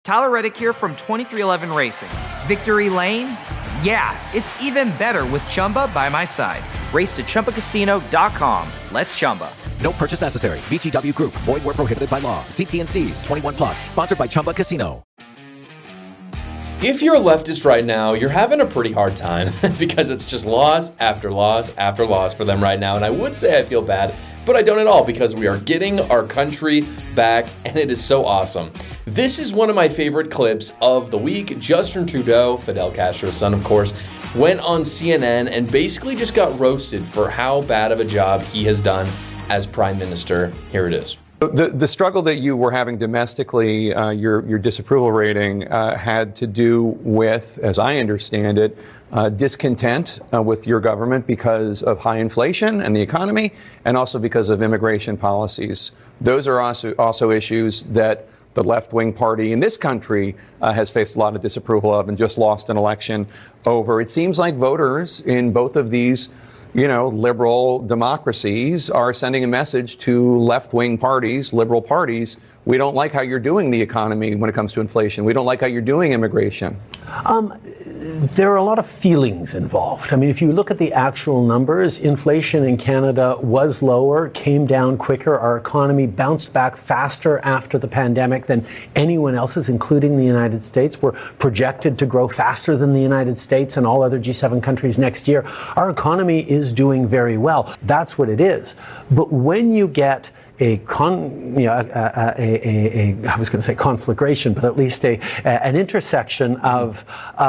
Tyler Reddick here from 2311 Racing. Victory Lane? Yeah, it's even better with Chumba by my side. Race to ChumbaCasino.com. Let's Chumba. No purchase necessary. VGW Group. Void where prohibited by law. See T&Cs. 21 plus. Sponsored by Chumba Casino. If you're a leftist right now, you're having a pretty hard time because it's just loss after loss after loss for them right now. And I would say I feel bad, but I don't at all because we are getting our country back and it is so awesome. This is one of my favorite clips of the week. Justin Trudeau, Fidel Castro's son, of course, went on CNN and basically just got roasted for how bad of a job he has done as prime minister. Here it is. The struggle that you were having domestically, your disapproval rating had to do with, as I understand it, discontent with your government because of high inflation and the economy, and also because of immigration policies. Those are also issues that the left-wing party in this country has faced a lot of disapproval of and just lost an election over. It seems like voters in both of these liberal democracies are sending a message to left-wing parties, liberal parties. We don't like how you're doing the economy when it comes to inflation. We don't like how you're doing immigration. There are a lot of feelings involved. I mean, if you look at the actual numbers, inflation in Canada was lower, came down quicker. Our economy bounced back faster after the pandemic than anyone else's, including the United States. We're projected to grow faster than the United States and all other G7 countries next year. Our economy is doing very well. That's what it is. But when you get I was going to say conflagration, but at least an intersection of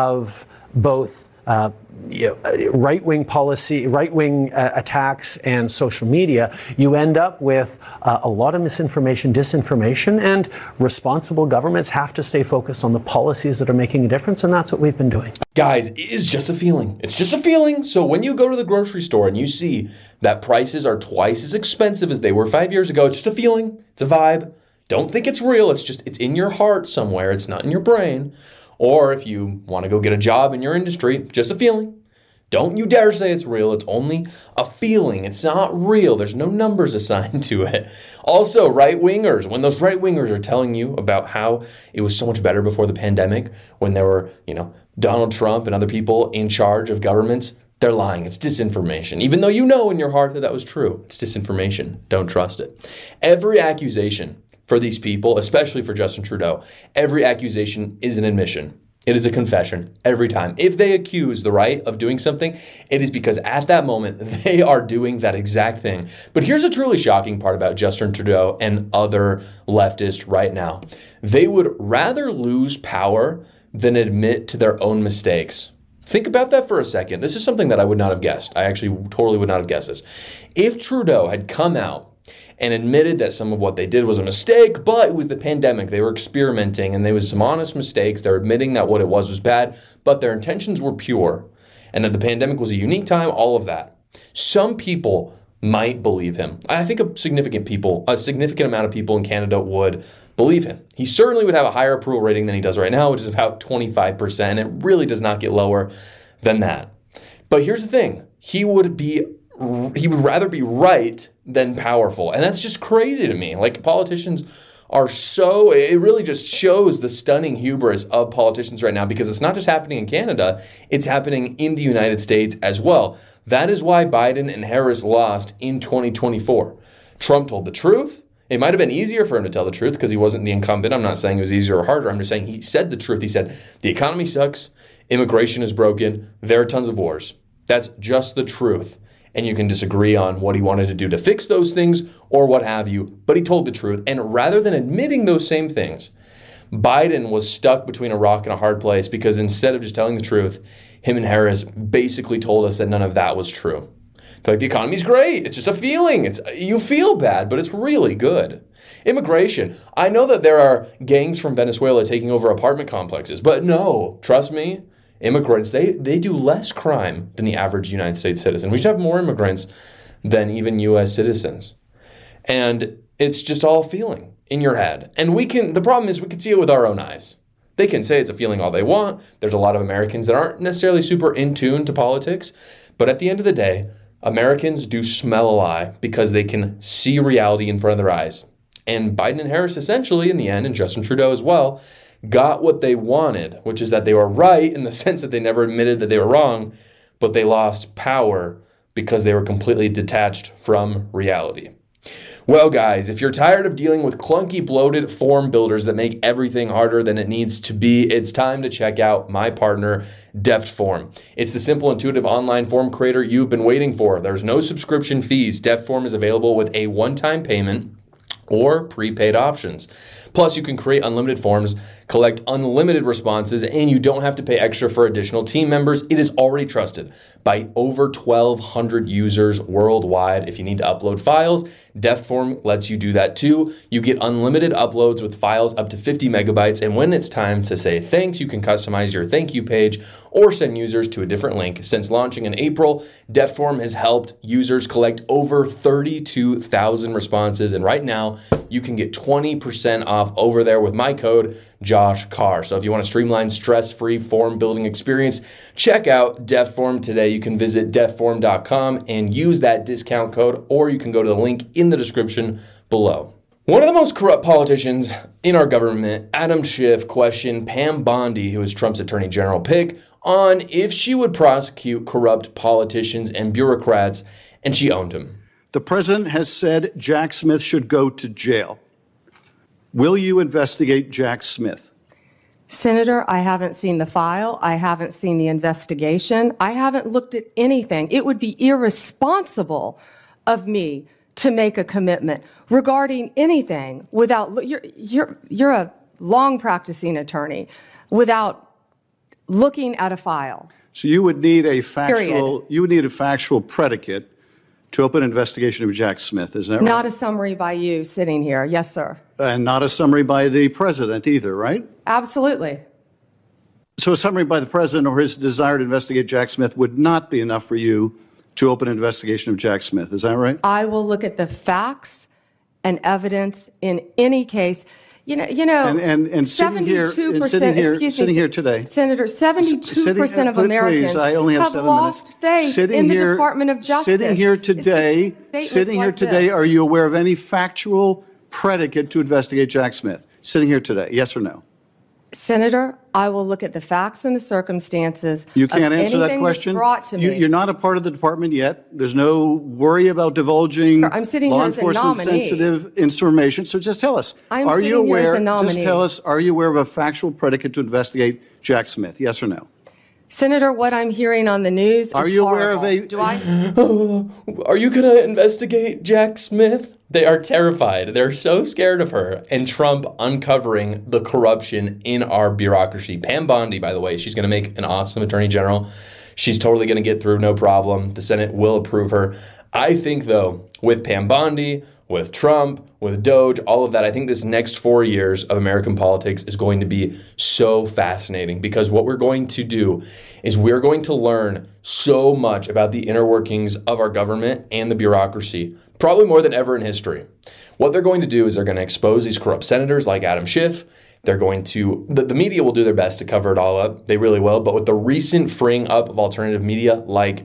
both right-wing policy, right-wing attacks and social media, you end up with a lot of misinformation, disinformation, and responsible governments have to stay focused on the policies that are making a difference, and that's what we've been doing. Guys, it is just a feeling. It's just a feeling. So when you go to the grocery store and you see that prices are twice as expensive as they were 5 years ago, it's just a feeling. It's a vibe. Don't think it's real. It's in your heart somewhere. It's not in your brain. Or if you want to go get a job in your industry, just a feeling. Don't you dare say it's real. It's only a feeling. It's not real. There's no numbers assigned to it. Also, right-wingers, when those right-wingers are telling you about how it was so much better before the pandemic, when there were, Donald Trump and other people in charge of governments, they're lying. It's disinformation. Even though you know in your heart that was true, it's disinformation. Don't trust it. Every accusation for these people, especially for Justin Trudeau, every accusation is an admission. It is a confession every time. If they accuse the right of doing something, it is because at that moment, they are doing that exact thing. But here's a truly shocking part about Justin Trudeau and other leftists right now. They would rather lose power than admit to their own mistakes. Think about that for a second. This is something that I would not have guessed. I actually totally would not have guessed this. If Trudeau had come out and admitted that some of what they did was a mistake, but it was the pandemic, they were experimenting, and there was some honest mistakes, they're admitting that what it was bad, but their intentions were pure, and that the pandemic was a unique time, all of that. Some people might believe him. I think a significant amount of people in Canada would believe him. He certainly would have a higher approval rating than he does right now, which is about 25%. It really does not get lower than that. But here's the thing. He would rather be right than powerful. And that's just crazy to me. Like, politicians it really just shows the stunning hubris of politicians right now, because it's not just happening in Canada, it's happening in the United States as well. That is why Biden and Harris lost in 2024. Trump told the truth. It might have been easier for him to tell the truth because he wasn't the incumbent. I'm not saying it was easier or harder. I'm just saying he said the truth. He said, the economy sucks, immigration is broken, there are tons of wars. That's just the truth. And you can disagree on what he wanted to do to fix those things or what have you, but he told the truth. And rather than admitting those same things, Biden was stuck between a rock and a hard place, because instead of just telling the truth, him and Harris basically told us that none of that was true. They're like, the economy's great. It's just a feeling. You feel bad, but it's really good. Immigration. I know that there are gangs from Venezuela taking over apartment complexes, but no, trust me, immigrants, they do less crime than the average United States citizen. We should have more immigrants than even U.S. citizens. And it's just all feeling in your head. And the problem is we can see it with our own eyes. They can say it's a feeling all they want. There's a lot of Americans that aren't necessarily super in tune to politics. But at the end of the day, Americans do smell a lie because they can see reality in front of their eyes. And Biden and Harris essentially, in the end, and Justin Trudeau as well, got what they wanted, which is that they were right in the sense that they never admitted that they were wrong, but they lost power because they were completely detached from reality. Well, guys, if you're tired of dealing with clunky, bloated form builders that make everything harder than it needs to be, it's time to check out my partner, DeftForm. It's the simple, intuitive online form creator you've been waiting for. There's no subscription fees. DeftForm is available with a one-time payment or prepaid options. Plus, you can create unlimited forms, collect unlimited responses, and you don't have to pay extra for additional team members. It is already trusted by over 1,200 users worldwide. If you need to upload files, DeftForm lets you do that too. You get unlimited uploads with files up to 50 megabytes, and when it's time to say thanks, you can customize your thank you page or send users to a different link. Since launching in April, DeftForm has helped users collect over 32,000 responses, and right now, you can get 20% off over there with my code, Josh Carr. So if you want a streamlined, stress-free form building experience, check out DeftForm today. You can visit deftform.com and use that discount code, or you can go to the link in the description below. One of the most corrupt politicians in our government, Adam Schiff, questioned Pam Bondi, who is Trump's attorney general pick, on if she would prosecute corrupt politicians and bureaucrats, and she owned him. The president has said Jack Smith should go to jail. Will you investigate Jack Smith? Senator, I haven't seen the file. I haven't seen the investigation. I haven't looked at anything. It would be irresponsible of me to make a commitment regarding anything without, you're a long practicing attorney, without looking at a file. So you would need a factual predicate to open an investigation of Jack Smith, is that right? Not a summary by you sitting here. Yes, sir. And not a summary by the president either, right? Absolutely. So a summary by the president or his desire to investigate Jack Smith would not be enough for you to open an investigation of Jack Smith, is that right? I will look at the facts and evidence in any case. And sitting here today, Senator, 72% of Americans I only have 7 lost faith in the Department of Justice. Sitting here today, are you aware of any factual predicate to investigate Jack Smith? Sitting here today, yes or no? Senator, I will look at the facts and the circumstances. You can't answer that question. Brought to me. You're not a part of the department yet. There's no worry about divulging I'm sitting law here as a enforcement nominee. sensitive information. So just tell us. Are you aware? Just tell us. Are you aware of a factual predicate to investigate Jack Smith? Yes or no? Senator, what I'm hearing on the news. Are you aware of a? Do I? Are you going to investigate Jack Smith? They are terrified. They're so scared of her and Trump uncovering the corruption in our bureaucracy. Pam Bondi, by the way, she's going to make an awesome attorney general. She's totally going to get through, no problem. The Senate will approve her. I think, though, with Pam Bondi, with Trump, with Doge, all of that, I think this next 4 years of American politics is going to be so fascinating because what we're going to do is we're going to learn so much about the inner workings of our government and the bureaucracy, probably more than ever in history. What they're going to do is they're going to expose these corrupt senators like Adam Schiff. They're going to, the media will do their best to cover it all up. They really will. But with the recent freeing up of alternative media like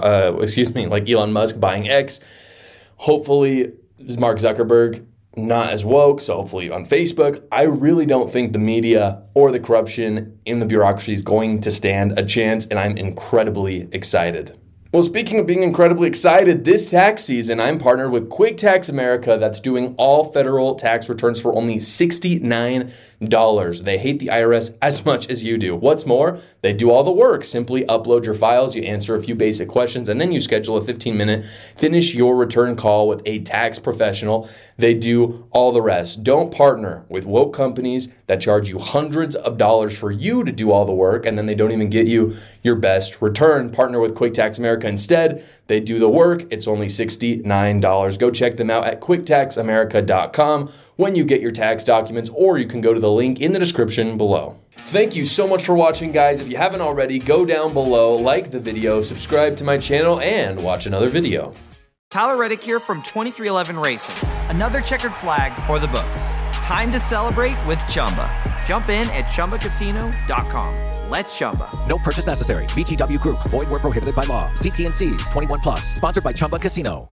Elon Musk buying X, hopefully Mark Zuckerberg not as woke, so hopefully on Facebook. I really don't think the media or the corruption in the bureaucracy is going to stand a chance, and I'm incredibly excited. Well, speaking of being incredibly excited, this tax season, I'm partnered with Quick Tax America that's doing all federal tax returns for only $69. They hate the IRS as much as you do. What's more, they do all the work. Simply upload your files, you answer a few basic questions, and then you schedule a 15-minute finish your return call with a tax professional. They do all the rest. Don't partner with woke companies that charge you hundreds of dollars for you to do all the work, and then they don't even get you your best return. Partner with Quick Tax America instead. They do the work. It's only $69. Go check them out at quicktaxamerica.com when you get your tax documents, or you can go to the link in the description below. Thank you so much for watching, guys. If you haven't already, go down below, like the video, subscribe to my channel, and watch another video. Tyler Reddick here from 23XI Racing. Another checkered flag for the books. Time to celebrate with Chumba. Jump in at ChumbaCasino.com. Let's Chumba. No purchase necessary. VGW Group. Void where prohibited by law. See T&Cs. 21+. Sponsored by Chumba Casino.